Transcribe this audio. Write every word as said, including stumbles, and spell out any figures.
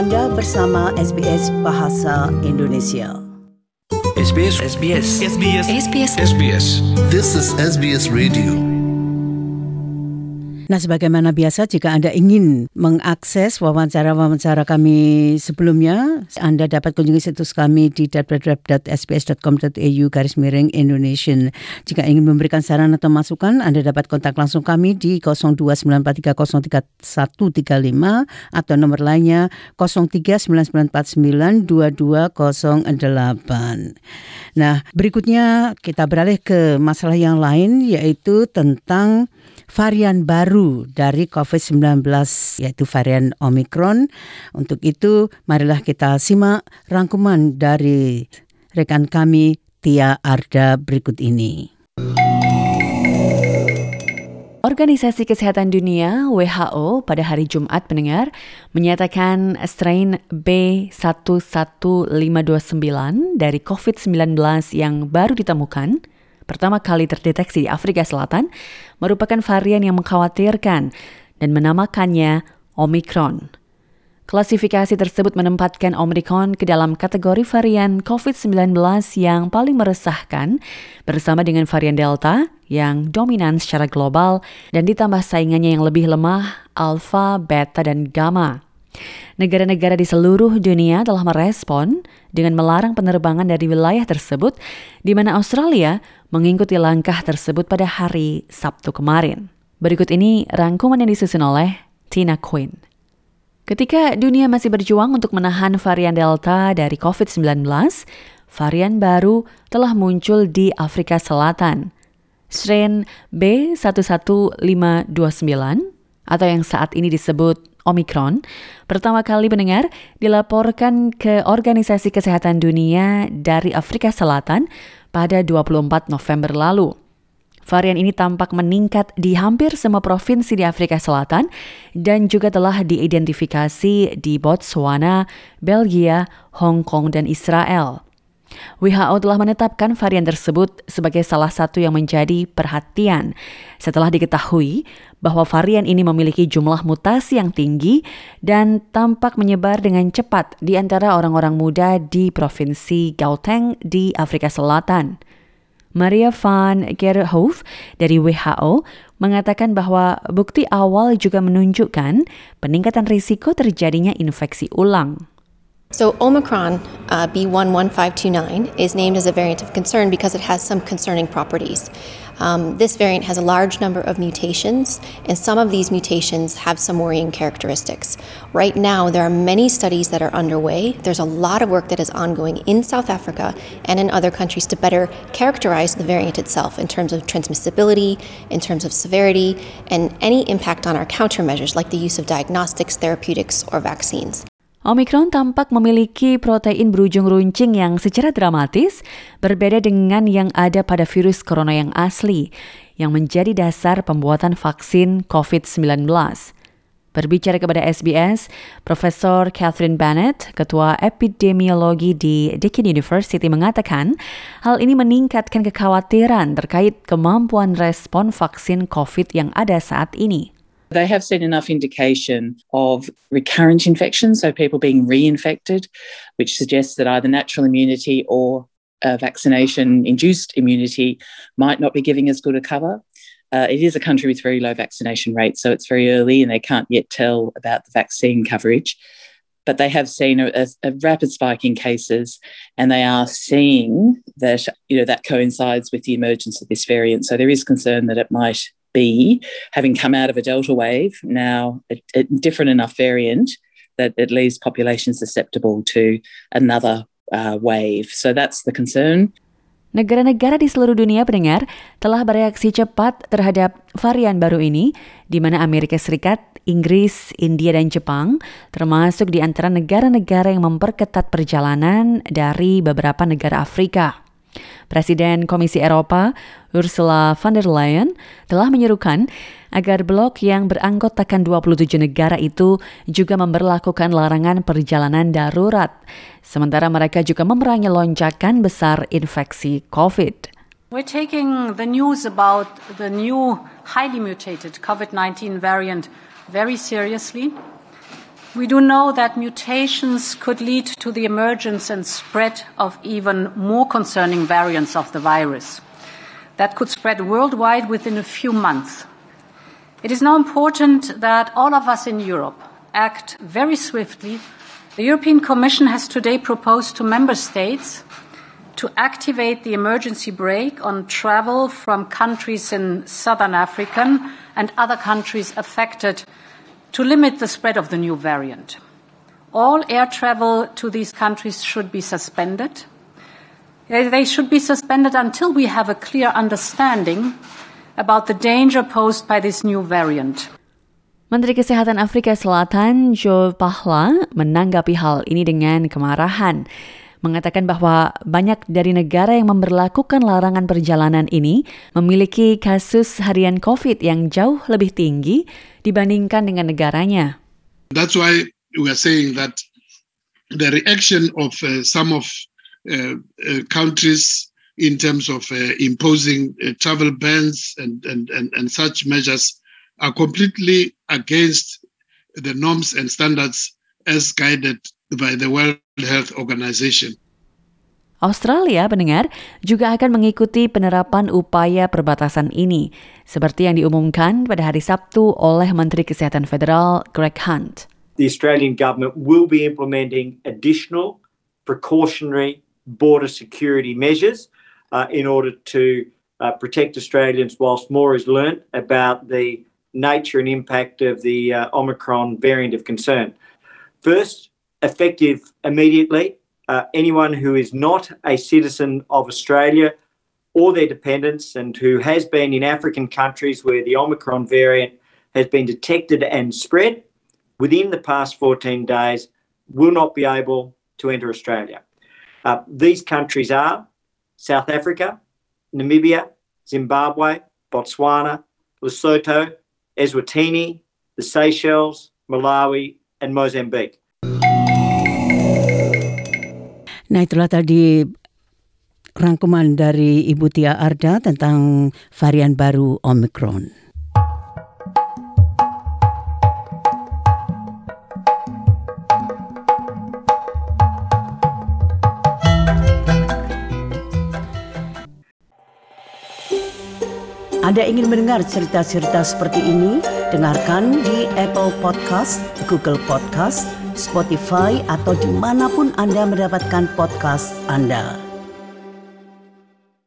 Anda bersama S B S Bahasa Indonesia. S B S S B S S B S S B S S B S This is S B S Radio. Nah, sebagaimana biasa, jika Anda ingin mengakses wawancara-wawancara kami sebelumnya, Anda dapat kunjungi situs kami di w w w dot s b s dot com dot a u garis miring Indonesian. Jika ingin memberikan saran atau masukan, Anda dapat kontak langsung kami di nol dua sembilan empat tiga nol tiga satu tiga lima atau nomor lainnya nol tiga sembilan sembilan empat sembilan dua dua nol delapan. Nah, berikutnya kita beralih ke masalah yang lain, yaitu tentang varian baru dari covid sembilan belas, yaitu varian Omicron. Untuk itu, marilah kita simak rangkuman dari rekan kami Tia Arda berikut ini. Organisasi Kesehatan Dunia W H O pada hari Jumat pendengar menyatakan strain B satu satu lima dua sembilan dari covid sembilan belas yang baru ditemukan pertama kali terdeteksi di Afrika Selatan merupakan varian yang mengkhawatirkan dan menamakannya Omicron. Klasifikasi tersebut menempatkan Omicron ke dalam kategori varian covid sembilan belas yang paling meresahkan bersama dengan varian Delta yang dominan secara global dan ditambah saingannya yang lebih lemah Alpha, Beta, dan Gamma. Negara-negara di seluruh dunia telah merespon dengan melarang penerbangan dari wilayah tersebut, di mana Australia mengikuti langkah tersebut pada hari Sabtu kemarin. Berikut ini rangkuman yang disusun oleh Tina Quinn. Ketika dunia masih berjuang untuk menahan varian Delta dari covid sembilan belas, varian baru telah muncul di Afrika Selatan. Strain B satu satu lima dua sembilan atau yang saat ini disebut Omicron, pertama kali mendengar dilaporkan ke Organisasi Kesehatan Dunia dari Afrika Selatan pada dua puluh empat November lalu. Varian ini tampak meningkat di hampir semua provinsi di Afrika Selatan dan juga telah diidentifikasi di Botswana, Belgia, Hong Kong, dan Israel. W H O telah menetapkan varian tersebut sebagai salah satu yang menjadi perhatian setelah diketahui bahwa varian ini memiliki jumlah mutasi yang tinggi dan tampak menyebar dengan cepat di antara orang-orang muda di Provinsi Gauteng di Afrika Selatan. Maria van Kerkhove dari W H O mengatakan bahwa bukti awal juga menunjukkan peningkatan risiko terjadinya infeksi ulang. So Omicron uh, B one one five two nine is named as a variant of concern because it has some concerning properties. Um, this variant has a large number of mutations, and some of these mutations have some worrying characteristics. Right now, there are many studies that are underway. There's a lot of work that is ongoing in South Africa and in other countries to better characterize the variant itself in terms of transmissibility, in terms of severity, and any impact on our countermeasures like the use of diagnostics, therapeutics, or vaccines. Omicron tampak memiliki protein berujung runcing yang secara dramatis berbeda dengan yang ada pada virus corona yang asli, yang menjadi dasar pembuatan vaksin covid sembilan belas. Berbicara kepada S B S, Profesor Catherine Bennett, Ketua Epidemiologi di Deakin University, mengatakan hal ini meningkatkan kekhawatiran terkait kemampuan respon vaksin COVID yang ada saat ini. They have seen enough indication of recurrent infection, so people being reinfected, which suggests that either natural immunity or uh, vaccination-induced immunity might not be giving as good a cover. Uh, it is a country with very low vaccination rates, so it's very early and they can't yet tell about the vaccine coverage. But they have seen a, a rapid spike in cases, and they are seeing that, you know, that coincides with the emergence of this variant. So there is concern that it might be, having come out of a Delta wave, now a, a different enough variant that it leaves populations susceptible to another uh, wave. So that's the concern. Negara-negara di seluruh dunia pendengar telah bereaksi cepat terhadap varian baru ini, di mana Amerika Serikat, Inggris, India, dan Jepang termasuk di antara negara-negara yang memperketat perjalanan dari beberapa negara Afrika. Presiden Komisi Eropa, Ursula von der Leyen, telah menyerukan agar blok yang beranggotakan dua puluh tujuh negara itu juga memberlakukan larangan perjalanan darurat, sementara mereka juga memerangi lonjakan besar infeksi COVID. We're taking the news about the new highly mutated COVID nineteen variant very seriously. We do know that mutations could lead to the emergence and spread of even more concerning variants of the virus that could spread worldwide within a few months. It is now important that all of us in Europe act very swiftly. The European Commission has today proposed to member states to activate the emergency brake on travel from countries in southern Africa and other countries affected to limit the spread of the new variant. All air travel to these countries should be suspended. They should be suspended until we have a clear understanding about the danger posed by this new variant. Menteri Kesehatan Afrika Selatan Joe Pahla menanggapi hal ini dengan kemarahan, mengatakan bahwa banyak dari negara yang memberlakukan larangan perjalanan ini memiliki kasus harian COVID yang jauh lebih tinggi dibandingkan dengan negaranya. That's why we are saying that the reaction of uh, some of uh, uh, countries in terms of uh, imposing uh, travel bans and, and, and, and such measures are completely against the norms and standards as guided by the World Health Organization. Australia, pendengar, juga akan mengikuti penerapan upaya perbatasan ini, seperti yang diumumkan pada hari Sabtu oleh Menteri Kesehatan Federal Greg Hunt. The Australian government will be implementing additional precautionary border security measures uh, in order to uh, protect Australians whilst more is learnt about the nature and impact of the uh, Omicron variant of concern. First, effective immediately, uh, anyone who is not a citizen of Australia or their dependents and who has been in African countries where the Omicron variant has been detected and spread within the past fourteen days will not be able to enter Australia. Uh, these countries are South Africa, Namibia, Zimbabwe, Botswana, Lesotho, Eswatini, the Seychelles, Malawi, and Mozambique. Nah, itulah tadi rangkuman dari Ibu Tia Arda tentang varian baru Omicron. Anda ingin mendengar cerita-cerita seperti ini? Dengarkan di Apple Podcast, Google Podcast, Spotify, atau dimanapun Anda mendapatkan podcast Anda.